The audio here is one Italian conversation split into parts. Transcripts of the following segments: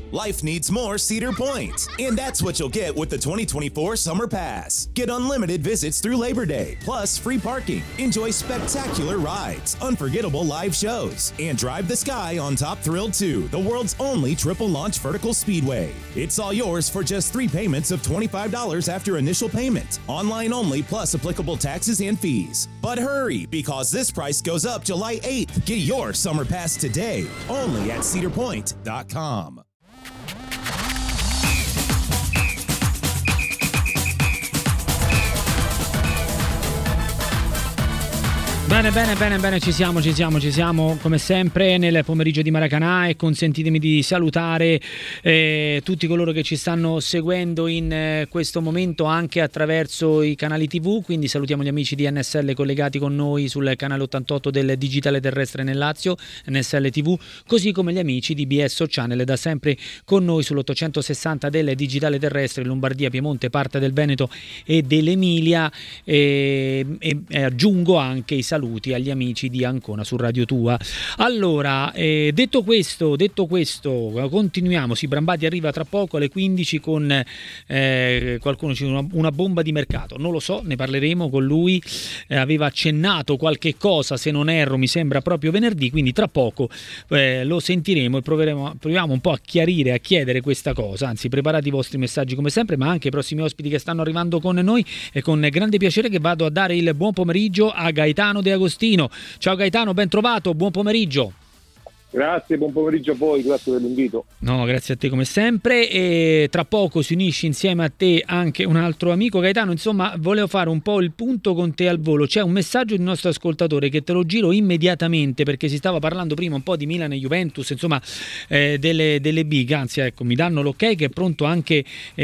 Life needs more Cedar Point, and that's what you'll get with the 2024 Summer Pass. Get unlimited visits through Labor Day, plus free parking. Enjoy spectacular rides, unforgettable live shows, and drive the sky on Top Thrill 2, the world's only triple-launch vertical speedway. It's all yours for just 3 payments of $25 after initial payment. Online only, plus applicable taxes and fees. But hurry, because this price goes up July 8th. Get your Summer Pass today, only at cedarpoint.com. Bene, ci siamo come sempre nel pomeriggio di Maracanã, e consentitemi di salutare tutti coloro che ci stanno seguendo in questo momento anche attraverso i canali TV, quindi salutiamo gli amici di NSL collegati con noi sul canale 88 del digitale terrestre nel Lazio, NSL TV, così come gli amici di BSO Channel da sempre con noi sull'860 del digitale terrestre Lombardia, Piemonte, parte del Veneto e dell'Emilia, e aggiungo anche i saluti agli amici di Ancona su Radio Tua. Allora, detto questo, continuiamo. Brambati arriva tra poco alle 15 con qualcuno dice una bomba di mercato, non lo so, ne parleremo con lui, aveva accennato qualche cosa, se non erro mi sembra proprio venerdì, quindi tra poco lo sentiremo e proviamo un po' a chiarire, a chiedere questa cosa. Anzi, preparate i vostri messaggi come sempre, ma anche i prossimi ospiti che stanno arrivando con noi, e con grande piacere che vado a dare il buon pomeriggio a Gaetano De Agostino. Ciao Gaetano, ben trovato, buon pomeriggio. Grazie, buon pomeriggio a voi, grazie per l'invito. No, grazie a te come sempre, e tra poco si unisce insieme a te anche un altro amico. Gaetano, insomma, volevo fare un po' il punto con te al volo. C'è un messaggio di un nostro ascoltatore che te lo giro immediatamente, perché si stava parlando prima un po' di Milan e Juventus, insomma, delle big, anzi ecco, mi danno l'ok che è pronto anche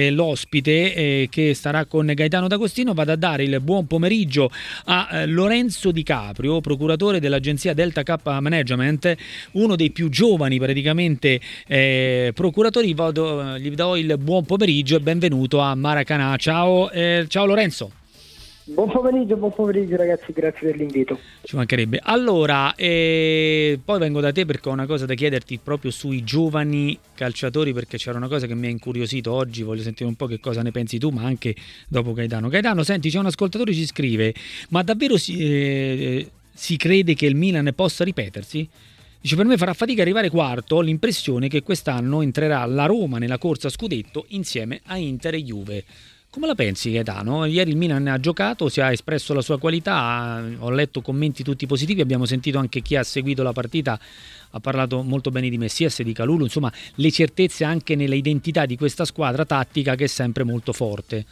l'ospite che starà con Gaetano D'Agostino. Vado a dare il buon pomeriggio a Lorenzo Di Caprio, procuratore dell'agenzia Delta K Management, uno dei più giovani praticamente procuratori. Gli do il buon pomeriggio e benvenuto a Maracanã. Ciao Lorenzo. Buon pomeriggio ragazzi, grazie per l'invito. Ci mancherebbe. Allora, poi vengo da te perché ho una cosa da chiederti proprio sui giovani calciatori, perché c'era una cosa che mi ha incuriosito oggi, voglio sentire un po' che cosa ne pensi tu, ma anche dopo Gaetano. Gaetano, senti, c'è un ascoltatore che ci scrive: ma davvero si crede che il Milan possa ripetersi? Dice, per me farà fatica arrivare quarto, ho l'impressione che quest'anno entrerà la Roma nella corsa scudetto insieme a Inter e Juve. Come la pensi Gaetano? Ieri il Milan ha giocato, si è espresso la sua qualità, ho letto commenti tutti positivi, abbiamo sentito anche chi ha seguito la partita, ha parlato molto bene di Messias e di Kalulu, insomma le certezze anche nelle identità di questa squadra tattica che è sempre molto forte.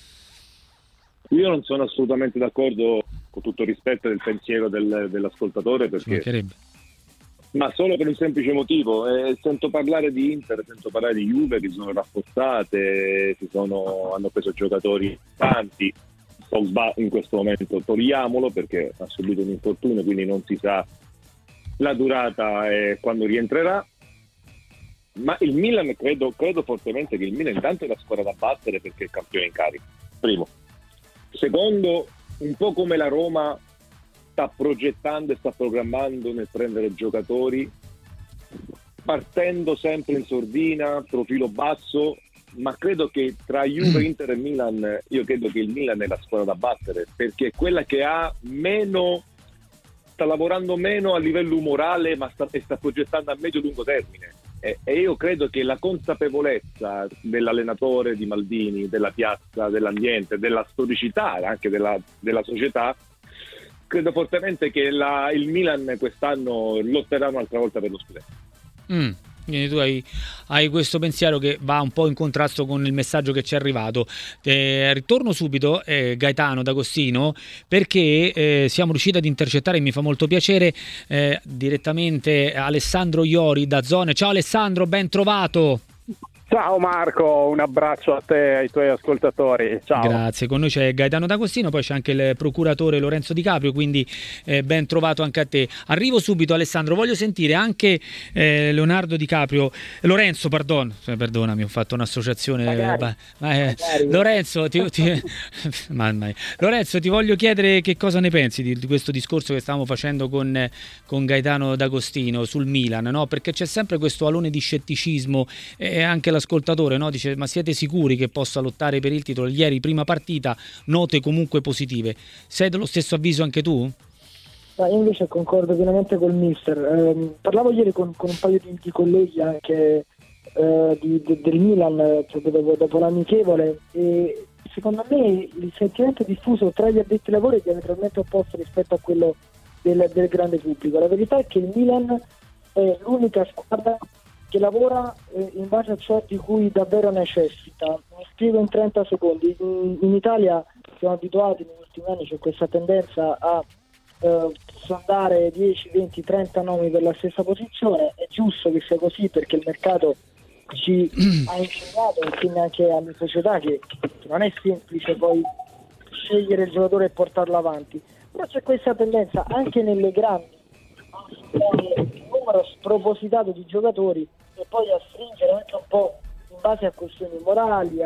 Io non sono assolutamente d'accordo, con tutto il rispetto del pensiero dell'ascoltatore, perché... Ma solo per un semplice motivo, sento parlare di Inter, sento parlare di Juve che si sono rafforzate, hanno preso giocatori tanti. Pogba in questo momento togliamolo perché ha subito un infortunio, quindi non si sa la durata e quando rientrerà. Ma il Milan, credo fortemente che il Milan intanto è la squadra da battere perché è il campione in carica, primo. Secondo, un po' come la Roma sta progettando e sta programmando nel prendere giocatori, partendo sempre in sordina, profilo basso, ma credo che tra Juve, Inter e Milan, io credo che il Milan è la squadra da battere, perché è quella che ha meno, sta lavorando meno a livello umorale, ma sta progettando a medio-lungo termine. E io credo che la consapevolezza dell'allenatore, di Maldini, della piazza, dell'ambiente, della storicità anche della società, credo fortemente che il Milan quest'anno lotterà un'altra volta per lo scudetto. Quindi tu hai questo pensiero che va un po' in contrasto con il messaggio che ci è arrivato. Ritorno subito, Gaetano D'Agostino, perché siamo riusciti ad intercettare, mi fa molto piacere, direttamente Alessandro Iori da Zone. Ciao Alessandro, ben trovato. Ciao Marco, un abbraccio a te e ai tuoi ascoltatori. Ciao. Grazie, con noi c'è Gaetano D'Agostino, poi c'è anche il procuratore Lorenzo Di Caprio, quindi ben trovato anche a te. Arrivo subito Alessandro, voglio sentire anche Leonardo Di Caprio, Lorenzo, perdonami, ho fatto un'associazione. Lorenzo, Lorenzo, ti voglio chiedere che cosa ne pensi di questo discorso che stavamo facendo con Gaetano D'Agostino sul Milan, no? Perché c'è sempre questo alone di scetticismo e anche l'ascoltatore, no? Dice: ma siete sicuri che possa lottare per il titolo? Ieri prima partita, note comunque positive. Sei dello stesso avviso anche tu? Io invece concordo pienamente col mister. Parlavo ieri con un paio di colleghi anche del Milan, cioè dopo l'amichevole, e secondo me il sentimento diffuso tra gli addetti ai lavori è diametralmente opposto rispetto a quello del grande pubblico. La verità è che il Milan è l'unica squadra che lavora in base a ciò di cui davvero necessita. Mi spiego in 30 secondi. In Italia siamo abituati negli ultimi anni, c'è questa tendenza a sondare 10, 20, 30 nomi per la stessa posizione. È giusto che sia così, perché il mercato ci ha insegnato, insieme anche alle società, che non è semplice poi scegliere il giocatore e portarlo avanti. Però c'è questa tendenza anche nelle grandi, un numero spropositato di giocatori, e poi a stringere anche un po' in base a questioni morali,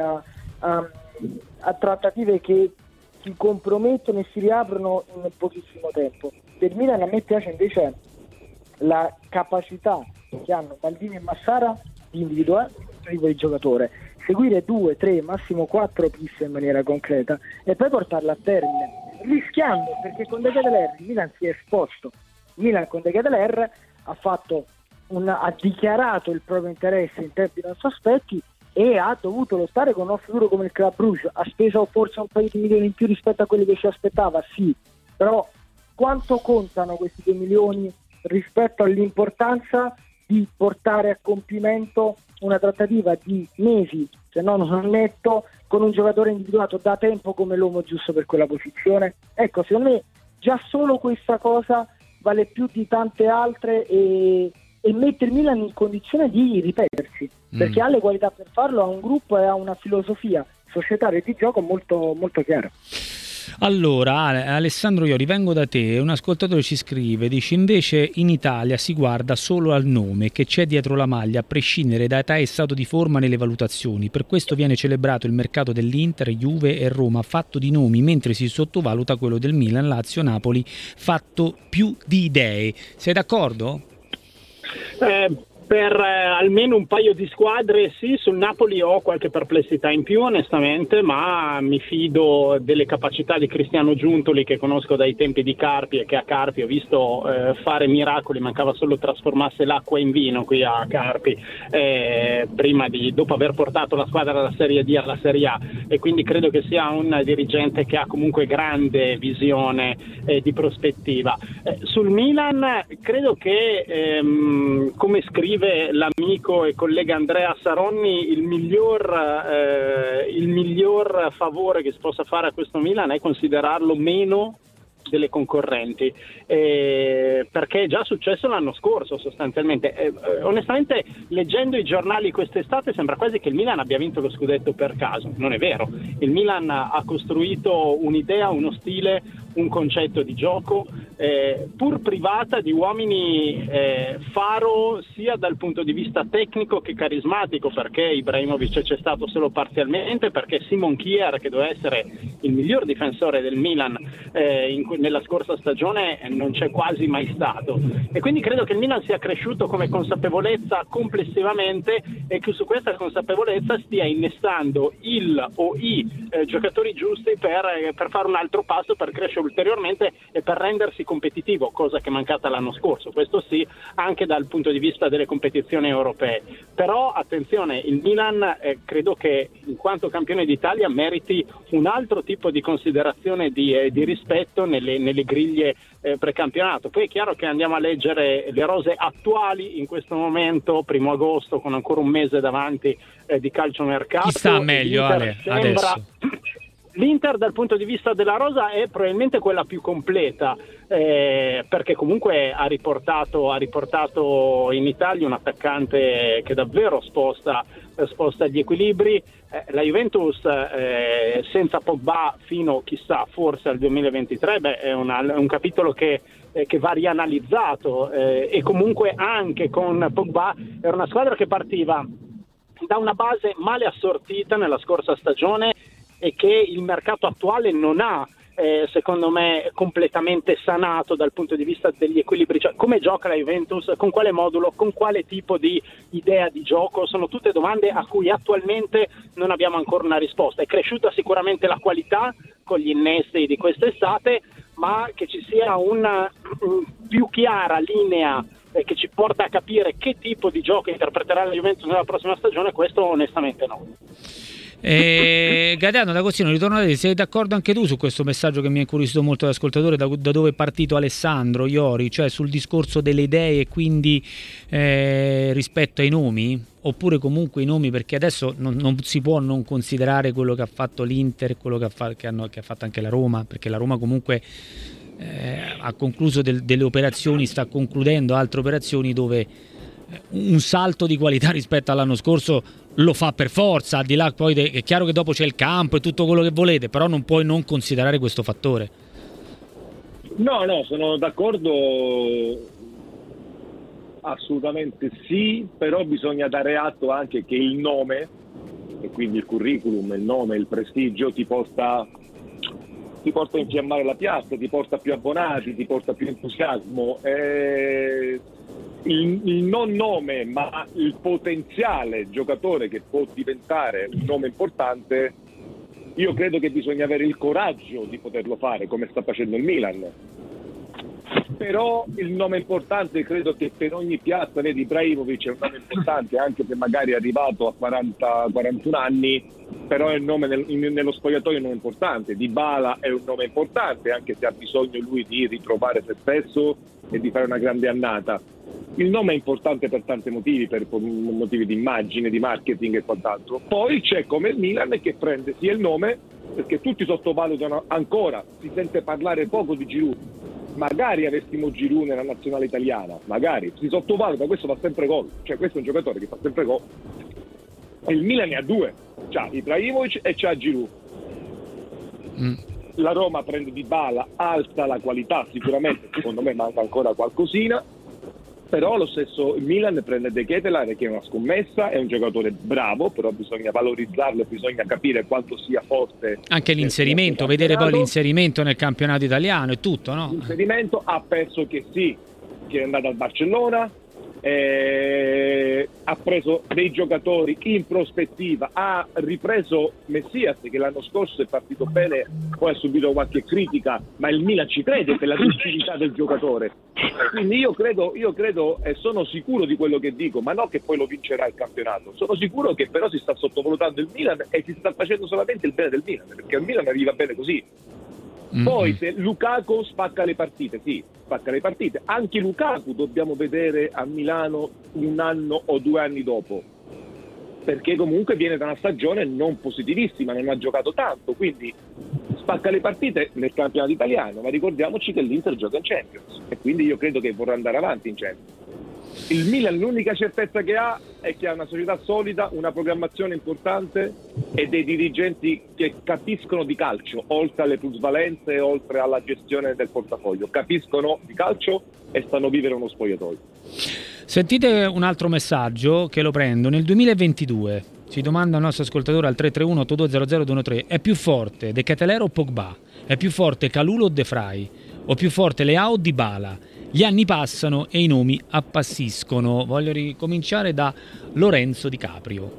a trattative che si compromettono e si riaprono in pochissimo tempo. Per Milan a me piace invece la capacità che hanno Maldini e Massara di individuare il tipo di giocatore, seguire 2, 3, massimo 4 piste in maniera concreta e poi portarla a termine, rischiando, perché con De Ketelaere il Milan si è esposto. Il Milan con De Ketelaere ha dichiarato il proprio interesse in tempi non sospetti e ha dovuto lottare con una figura come il Club Brugge. Ha speso forse un paio di milioni in più rispetto a quelli che ci aspettava, sì, però quanto contano questi 2 milioni rispetto all'importanza di portare a compimento una trattativa di mesi, se non un netto, con un giocatore individuato da tempo come l'uomo giusto per quella posizione? Ecco, secondo me già solo questa cosa vale più di tante altre e mette il Milan in condizione di ripetersi, perché ha le qualità per farlo, ha un gruppo e ha una filosofia societaria di gioco molto, molto chiara. Allora Alessandro, io rivengo da te, un ascoltatore ci scrive, dice: invece in Italia si guarda solo al nome che c'è dietro la maglia, a prescindere da età e stato di forma nelle valutazioni. Per questo viene celebrato il mercato dell'Inter, Juve e Roma fatto di nomi, mentre si sottovaluta quello del Milan, Lazio, Napoli fatto più di idee. Sei d'accordo? Per almeno un paio di squadre sì, sul Napoli ho qualche perplessità in più onestamente, ma mi fido delle capacità di Cristiano Giuntoli, che conosco dai tempi di Carpi e che a Carpi ho visto fare miracoli, mancava solo trasformasse l'acqua in vino qui a Carpi, dopo aver portato la squadra dalla Serie D alla Serie A, e quindi credo che sia un dirigente che ha comunque grande visione di prospettiva. Sul Milan credo che come scrive l'amico e collega Andrea Saronni, il miglior favore che si possa fare a questo Milan è considerarlo meno delle concorrenti, perché è già successo l'anno scorso sostanzialmente. Onestamente, leggendo i giornali quest'estate sembra quasi che il Milan abbia vinto lo scudetto per caso. Non è vero, il Milan ha costruito un'idea, uno stile, un concetto di gioco pur privata di uomini faro sia dal punto di vista tecnico che carismatico, perché Ibrahimovic c'è stato solo parzialmente, perché Simon Kjær, che doveva essere il miglior difensore del Milan nella scorsa stagione, non c'è quasi mai stato, e quindi credo che il Milan sia cresciuto come consapevolezza complessivamente e che su questa consapevolezza stia innestando il o i giocatori giusti per fare un altro passo, per crescere ulteriormente e per rendersi competitivo, cosa che è mancata l'anno scorso, questo sì, anche dal punto di vista delle competizioni europee. Però attenzione, il Milan credo che in quanto campione d'Italia meriti un altro tipo di considerazione di rispetto nelle griglie precampionato. Poi è chiaro che andiamo a leggere le rose attuali in questo momento, 1 agosto, con ancora un mese davanti di calciomercato. Chi sta meglio, Ale, adesso? L'Inter dal punto di vista della rosa è probabilmente quella più completa, perché comunque ha riportato in Italia un attaccante che davvero sposta gli equilibri. La Juventus senza Pogba fino chissà forse al 2023 è un capitolo che va rianalizzato, e comunque anche con Pogba era una squadra che partiva da una base male assortita nella scorsa stagione e che il mercato attuale non ha secondo me completamente sanato dal punto di vista degli equilibri, cioè come gioca la Juventus, con quale modulo, con quale tipo di idea di gioco, sono tutte domande a cui attualmente non abbiamo ancora una risposta. È cresciuta sicuramente la qualità con gli innesti di quest'estate, ma che ci sia una più chiara linea che ci porta a capire che tipo di gioco interpreterà la Juventus nella prossima stagione, questo onestamente no. Gaetano D'Agostino, ritorno a te, sei d'accordo anche tu su questo messaggio che mi ha incuriosito molto l'ascoltatore, da dove è partito Alessandro Iori, cioè sul discorso delle idee e quindi rispetto ai nomi, oppure comunque i nomi, perché adesso non si può non considerare quello che ha fatto l'Inter, quello che ha fatto anche la Roma, perché la Roma comunque ha concluso delle operazioni, sta concludendo altre operazioni dove un salto di qualità rispetto all'anno scorso lo fa per forza, al di là poi è chiaro che dopo c'è il campo e tutto quello che volete, però non puoi non considerare questo fattore. No, sono d'accordo, assolutamente sì, però bisogna dare atto anche che il nome, e quindi il curriculum, il nome, il prestigio ti porta a infiammare la piazza, ti porta più abbonati, ti porta più entusiasmo. Il non nome, ma il potenziale giocatore che può diventare un nome importante, io credo che bisogna avere il coraggio di poterlo fare, come sta facendo il Milan. Però il nome importante, credo che per ogni piazza, vedi, Ibrahimovic è un nome importante, anche se magari è arrivato a 40-41 anni, però è il nome nello spogliatoio è un nome importante. Dybala è un nome importante, anche se ha bisogno lui di ritrovare se stesso e di fare una grande annata. Il nome è importante per tanti motivi, per motivi di immagine, di marketing e quant'altro. Poi c'è come il Milan che prende sia il nome, perché tutti sottovalutano ancora, si sente parlare poco di Giroud. Magari avessimo Giroud nella nazionale italiana, magari, si sottovaluta, questo fa sempre gol, cioè questo è un giocatore che fa sempre gol. E il Milan ne ha due, c'ha Ibrahimovic e c'ha Giroud. La Roma prende Dybala, alza la qualità sicuramente, secondo me manca ancora qualcosina, però lo stesso Milan prende De Ketelaere, che è una scommessa, è un giocatore bravo, però bisogna valorizzarlo, bisogna capire quanto sia forte. Anche l'inserimento, vedere poi l'inserimento nel campionato italiano e tutto, no? L'inserimento ha perso che è andato al Barcellona, ha preso dei giocatori in prospettiva, ha ripreso Messias che l'anno scorso è partito bene, poi ha subito qualche critica, ma il Milan ci crede per la lucidità del giocatore, quindi io credo e sono sicuro di quello che dico, ma no che poi lo vincerà il campionato, sono sicuro che però si sta sottovalutando il Milan e si sta facendo solamente il bene del Milan, perché il Milan arriva bene così. Poi se Lukaku spacca le partite, anche Lukaku dobbiamo vedere a Milano un anno o 2 anni dopo, perché comunque viene da una stagione non positivissima, non ha giocato tanto, quindi spacca le partite nel campionato italiano, ma ricordiamoci che l'Inter gioca in Champions e quindi io credo che vorrà andare avanti in Champions. Il Milan l'unica certezza che ha è che ha una società solida, una programmazione importante e dei dirigenti che capiscono di calcio, oltre alle plusvalenze, oltre alla gestione del portafoglio. Capiscono di calcio e stanno vivere uno spogliatoio. Sentite un altro messaggio che lo prendo. Nel 2022 ci domanda il nostro ascoltatore al 331-8200-213: è più forte De Ketelaere o Pogba? È più forte Kalulu o De Vrij? O più forte Leao o Dybala? Gli anni passano e i nomi appassiscono. Voglio ricominciare da Lorenzo Di Caprio.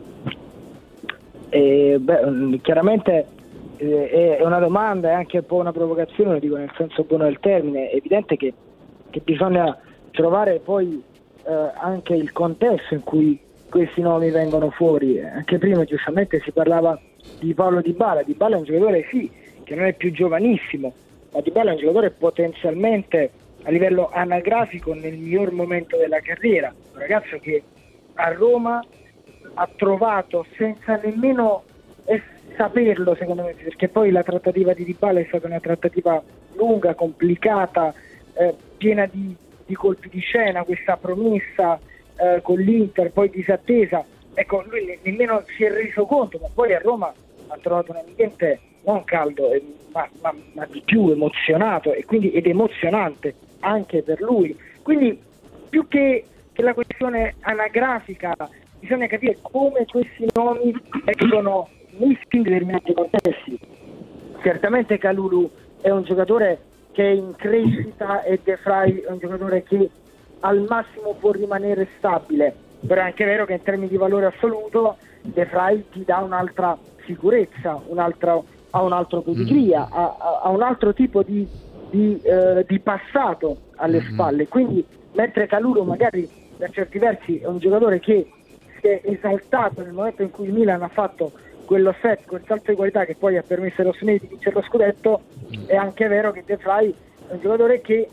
Chiaramente è una domanda e anche un po' una provocazione, lo dico nel senso buono del termine. È evidente che bisogna trovare poi anche il contesto in cui questi nomi vengono fuori. Anche prima giustamente si parlava di Paulo Dybala. Dybala è un giocatore che non è più giovanissimo, ma Dybala è un giocatore potenzialmente a livello anagrafico nel miglior momento della carriera, un ragazzo che a Roma ha trovato senza nemmeno saperlo, secondo me, perché poi la trattativa di Dybala è stata una trattativa lunga, complicata, piena di colpi di scena, questa promessa con l'Inter poi disattesa. Ecco, lui nemmeno si è reso conto, ma poi a Roma ha trovato un ambiente non caldo, ma di più emozionato, ed emozionante anche per lui. Quindi più che la questione anagrafica, bisogna capire come questi nomi escono in determinati contesti. Certamente Kalulu è un giocatore che è in crescita e De Vrij è un giocatore che al massimo può rimanere stabile, però è anche vero che in termini di valore assoluto De Vrij ti dà un'altra sicurezza, ha un altro pedigree, ha un altro tipo di passato alle spalle, quindi mentre Kalulu magari per certi versi è un giocatore che si è esaltato nel momento in cui il Milan ha fatto quel salto di qualità che poi ha permesso ai rossoneri di vincere lo scudetto, è anche vero che De Vrij è un giocatore che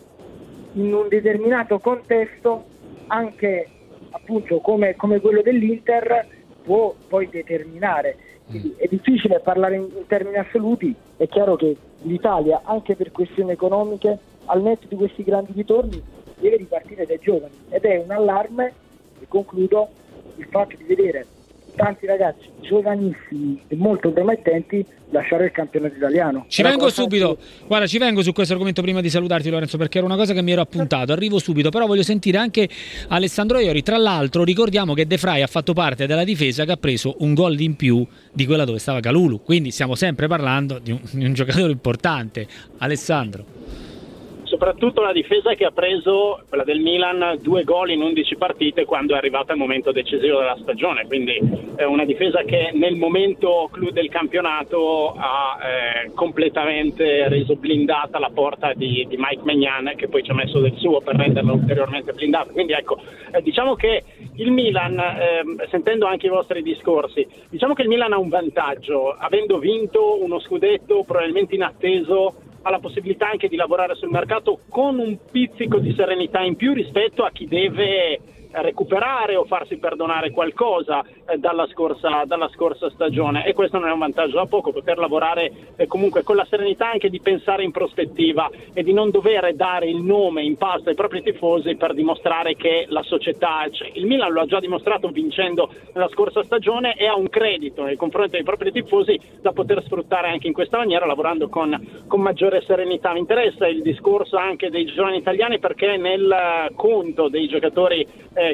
in un determinato contesto, anche appunto come quello dell'Inter, può poi determinare. Quindi è difficile parlare in termini assoluti. È chiaro che l'Italia, anche per questioni economiche, al netto di questi grandi ritorni, deve ripartire dai giovani, ed è un allarme, e concludo, il fatto di vedere tanti ragazzi giovanissimi e molto promettenti lasciare il campionato italiano. Ci vengo subito, guarda, ci vengo su questo argomento prima di salutarti, Lorenzo, perché era una cosa che mi ero appuntato, arrivo subito, però voglio sentire anche Alessandro Iori. Tra l'altro ricordiamo che De Vrij ha fatto parte della difesa che ha preso un gol in più di quella dove stava Kalulu, quindi stiamo sempre parlando di un giocatore importante. Alessandro. Soprattutto la difesa che ha preso, quella del Milan, 2 gol in 11 partite quando è arrivato il momento decisivo della stagione, quindi è una difesa che nel momento clou del campionato ha completamente reso blindata la porta di Mike Maignan, che poi ci ha messo del suo per renderla ulteriormente blindata. Quindi ecco, diciamo che il Milan, sentendo anche i vostri discorsi, diciamo che il Milan ha un vantaggio, avendo vinto uno scudetto probabilmente inatteso, ha la possibilità anche di lavorare sul mercato con un pizzico di serenità in più rispetto a chi deve recuperare o farsi perdonare qualcosa dalla scorsa stagione, e questo non è un vantaggio da poco, poter lavorare comunque con la serenità anche di pensare in prospettiva e di non dover dare il nome in pasto ai propri tifosi per dimostrare che la società, cioè, il Milan lo ha già dimostrato vincendo nella scorsa stagione e ha un credito nei confronti dei propri tifosi da poter sfruttare anche in questa maniera, lavorando con maggiore serenità. Mi interessa il discorso anche dei giovani italiani, perché nel conto dei giocatori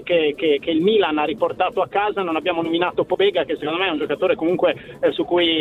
che il Milan ha riportato a casa non abbiamo nominato Pobega, che secondo me è un giocatore comunque su cui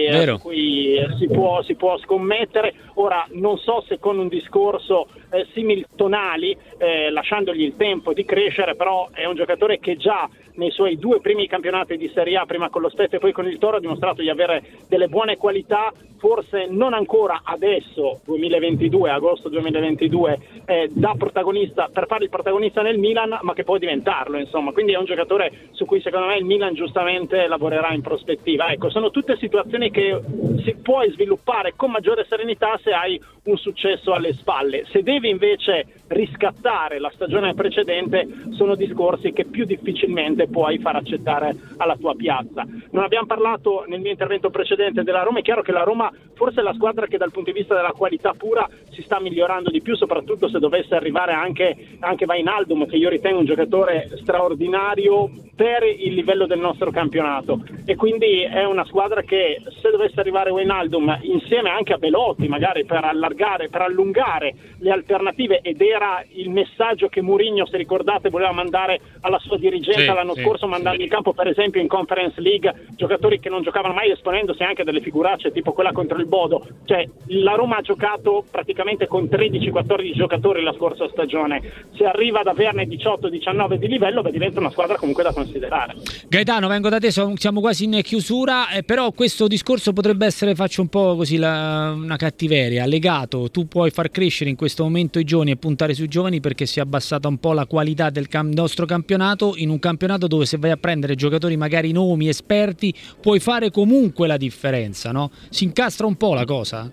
si può scommettere. Ora non so se con un discorso similtonali, lasciandogli il tempo di crescere, però è un giocatore che già nei suoi 2 primi campionati di Serie A, prima con lo Spezia e poi con il Toro, ha dimostrato di avere delle buone qualità, forse non ancora adesso, 2022, agosto 2022, da protagonista, per fare il protagonista nel Milan, ma che può diventarlo, insomma. Quindi è un giocatore su cui secondo me il Milan giustamente lavorerà in prospettiva. Ecco, sono tutte situazioni che si può sviluppare con maggiore serenità se hai un successo alle spalle. Se devi invece riscattare la stagione precedente, sono discorsi che più difficilmente puoi far accettare alla tua piazza. Non abbiamo parlato nel mio intervento precedente della Roma. È chiaro che la Roma forse è la squadra che dal punto di vista della qualità pura si sta migliorando di più, soprattutto se dovesse arrivare anche Wijnaldum, che io ritengo un giocatore straordinario per il livello del nostro campionato, e quindi è una squadra che, se dovesse arrivare Wijnaldum insieme anche a Belotti, magari per allungare le alternative, ed era il messaggio che Mourinho, se ricordate, voleva mandare alla sua dirigenza l'anno scorso, mandando in campo per esempio in Conference League giocatori che non giocavano mai, esponendosi anche a delle figuracce tipo quella contro il Bodo. Cioè, la Roma ha giocato praticamente con 13-14 giocatori la scorsa stagione. Se arriva ad averne 18-19 di livello, diventa una squadra comunque da considerare. Gaetano, vengo da te, siamo quasi in chiusura, però questo discorso potrebbe essere, faccio un po' così una cattiveria, legato, tu puoi far crescere in questo momento i giovani e puntare sui giovani perché si è abbassata un po' la qualità del nostro campionato, in un campionato dove se vai a prendere giocatori magari nomi, esperti, puoi fare comunque la differenza, no? Si incastra un po' la cosa?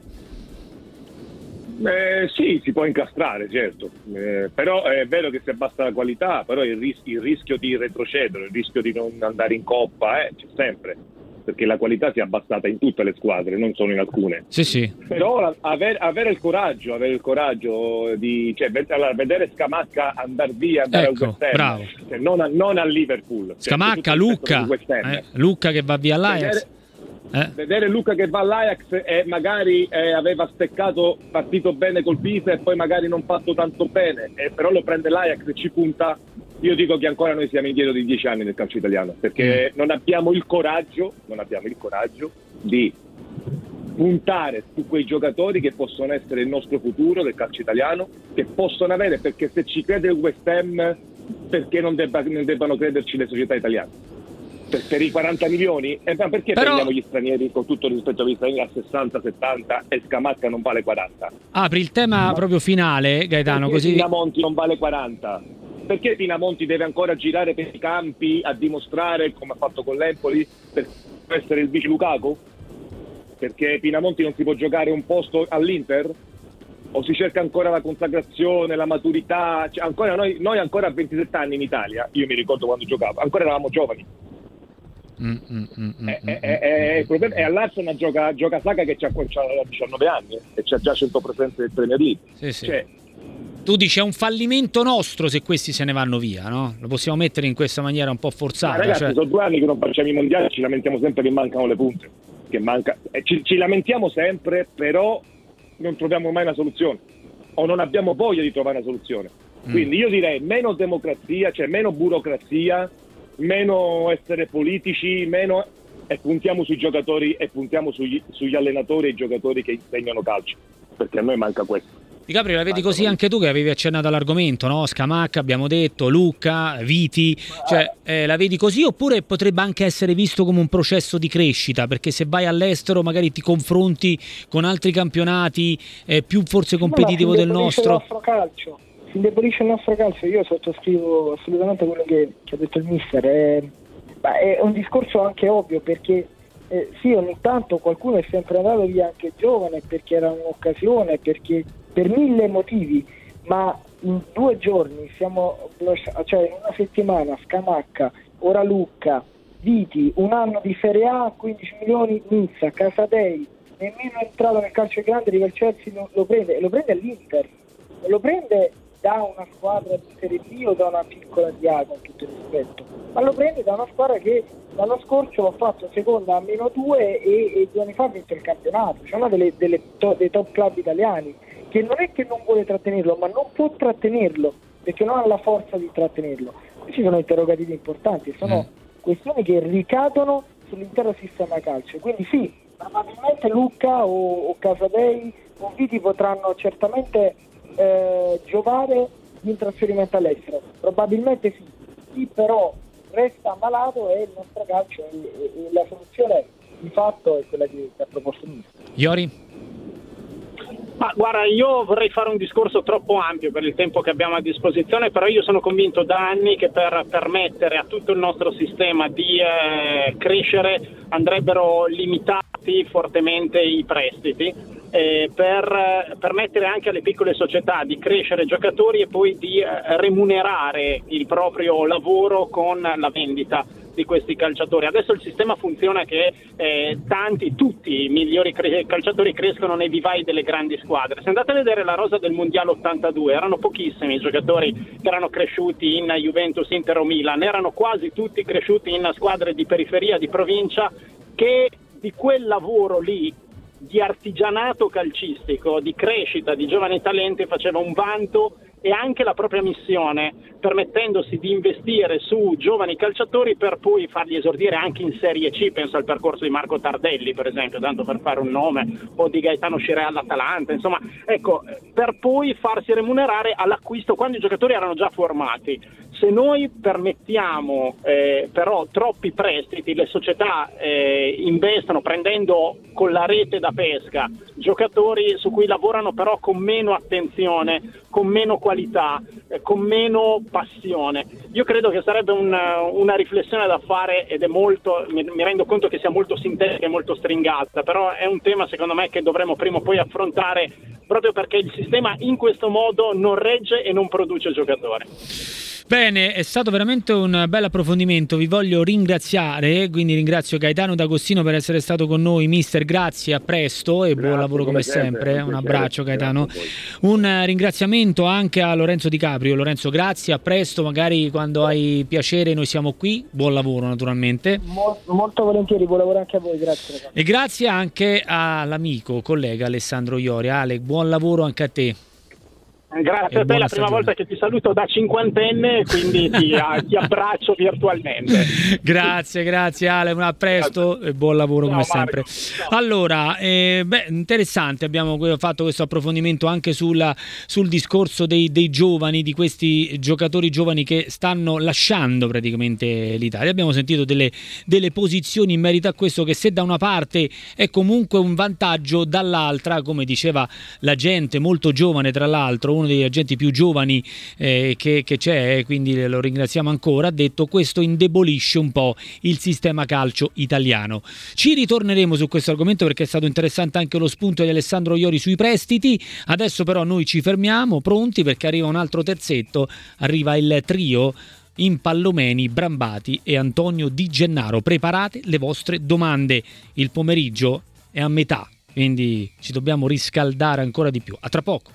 Sì, si può incastrare, certo, però è vero che si abbassa la qualità, però il rischio di retrocedere, il rischio di non andare in Coppa c'è sempre. perché la qualità si è abbassata in tutte le squadre, non solo in alcune. Sì. Però avere il coraggio di vedere Scamacca andare via, andare al West Ham, bravo. Cioè, non al Liverpool. Scamacca, Lucca che va via all'Ajax. Vedere Lucca che va all'Ajax e magari aveva partito bene col Pisa e poi magari non fatto tanto bene, però lo prende l'Ajax e ci punta. Io dico che ancora noi siamo indietro di 10 anni nel calcio italiano, perché non abbiamo il coraggio di puntare su quei giocatori che possono essere il nostro futuro del calcio italiano, che possono avere, perché se ci crede il West Ham, perché non debbano crederci le società italiane? Per i 40 milioni? Perché prendiamo gli stranieri, con tutto il rispetto agli stranieri, a 60-70 e Scamacca non vale 40? Apri il tema proprio finale, Gaetano, così Pinamonti non vale 40? Perché Pinamonti deve ancora girare per i campi a dimostrare, come ha fatto con l'Empoli, per essere il vice Lukaku? Perché Pinamonti non si può giocare un posto all'Inter? O si cerca ancora la consacrazione, la maturità? Cioè, ancora noi ancora a 27 anni in Italia, io mi ricordo quando giocavo, ancora eravamo giovani. Il problema è all'Arsenal gioca Saka che ha 19 anni e c'ha già 100 presenze del Premier League. Sì. Cioè, tu dici è un fallimento nostro se questi se ne vanno via, no? Lo possiamo mettere in questa maniera un po' forzata. Ragazzi, sono 2 anni che non facciamo i mondiali, ci lamentiamo sempre che mancano le punte, ci lamentiamo sempre, però non troviamo mai una soluzione o non abbiamo voglia di trovare una soluzione. Quindi io direi meno democrazia, cioè meno burocrazia, meno essere politici, e puntiamo sui giocatori e puntiamo sugli allenatori e i giocatori che insegnano calcio, perché a noi manca questo. Di Capri, la vedi così anche tu, che avevi accennato all'argomento, no? Scamacca, abbiamo detto, Lucca, Viti, cioè la vedi così, oppure potrebbe anche essere visto come un processo di crescita, perché se vai all'estero magari ti confronti con altri campionati più forse competitivo del nostro? Si indebolisce il nostro calcio. Io sottoscrivo assolutamente quello che ha detto il mister. È un discorso anche ovvio, perché sì, ogni tanto qualcuno è sempre andato via anche giovane, perché era un'occasione, perché per 1000 motivi, ma in 2 giorni cioè in una settimana Scamacca, ora Lucca, Viti, un anno di Serie A, 15 milioni, Nizza, Casadei, nemmeno entrato nel calcio grande di Chelsea lo prende all'Inter, lo prende da una squadra di Serie B o da una piccola di A, con tutto il rispetto, ma lo prende da una squadra che l'anno scorso ha fatto seconda a -2 e 2 anni fa ha vinto il campionato. C'è una dei top club italiani che non è che non vuole trattenerlo, ma non può trattenerlo perché non ha la forza di trattenerlo. Questi sono interrogativi importanti, sono questioni che ricadono sull'intero sistema calcio. Quindi sì, probabilmente Lucca o Casadei o Viti potranno certamente giovare in trasferimento all'estero, probabilmente sì, però resta malato e il nostro calcio e la soluzione di fatto è quella che ha proposto il mister. Iori? Ma guarda, io vorrei fare un discorso troppo ampio per il tempo che abbiamo a disposizione, però io sono convinto da anni che per permettere a tutto il nostro sistema di crescere andrebbero limitati fortemente i prestiti, per permettere anche alle piccole società di crescere giocatori e poi di remunerare il proprio lavoro con la vendita di questi calciatori. Adesso il sistema funziona che tutti i migliori calciatori crescono nei vivai delle grandi squadre. Se andate a vedere la rosa del Mondiale 82, erano pochissimi i giocatori che erano cresciuti in Juventus, Inter o Milan, erano quasi tutti cresciuti in squadre di periferia, di provincia, che di quel lavoro lì di artigianato calcistico, di crescita di giovani talenti faceva un vanto e anche la propria missione, permettendosi di investire su giovani calciatori per poi farli esordire anche in Serie C. Penso al percorso di Marco Tardelli, per esempio, tanto per fare un nome, o di Gaetano Scirè all'Atalanta, insomma, ecco, per poi farsi remunerare all'acquisto quando i giocatori erano già formati. Se noi permettiamo però troppi prestiti, le società investono prendendo con la rete da pesca giocatori su cui lavorano però con meno attenzione, con meno qualità, con meno passione. Io credo che sarebbe una riflessione da fare ed è molto, mi rendo conto che sia molto sintetica e molto stringata, però è un tema secondo me che dovremo prima o poi affrontare, proprio perché il sistema in questo modo non regge e non produce giocatori. Bene, è stato veramente un bel approfondimento, vi voglio ringraziare, quindi ringrazio Gaetano D'Agostino per essere stato con noi. Mister, grazie, a presto e buon lavoro come sempre. Un abbraccio Gaetano. Un ringraziamento anche a Lorenzo Di Caprio. Lorenzo, grazie, a presto, magari quando hai piacere noi siamo qui. Buon lavoro naturalmente. Molto volentieri, buon lavoro anche a voi, grazie ragazzi. E grazie anche all'amico, collega Alessandro Iori. Ale, buon lavoro anche a te. Grazie a te, è la prima volta che ti saluto da cinquantenne, quindi ti abbraccio virtualmente. Grazie Ale, a presto e buon lavoro come sempre. Allora, interessante, abbiamo fatto questo approfondimento anche sul discorso dei giovani, di questi giocatori giovani che stanno lasciando praticamente l'Italia. Abbiamo sentito delle posizioni in merito a questo, che se da una parte è comunque un vantaggio, dall'altra, come diceva la gente molto giovane, tra l'altro uno degli agenti più giovani che c'è, quindi lo ringraziamo ancora, ha detto: questo indebolisce un po' il sistema calcio italiano. Ci ritorneremo su questo argomento perché è stato interessante anche lo spunto di Alessandro Iori sui prestiti. Adesso però noi ci fermiamo, pronti, perché arriva un altro terzetto, arriva il trio Impallomeni, Brambati e Antonio Di Gennaro. Preparate le vostre domande, il pomeriggio è a metà, quindi ci dobbiamo riscaldare ancora di più. A tra poco.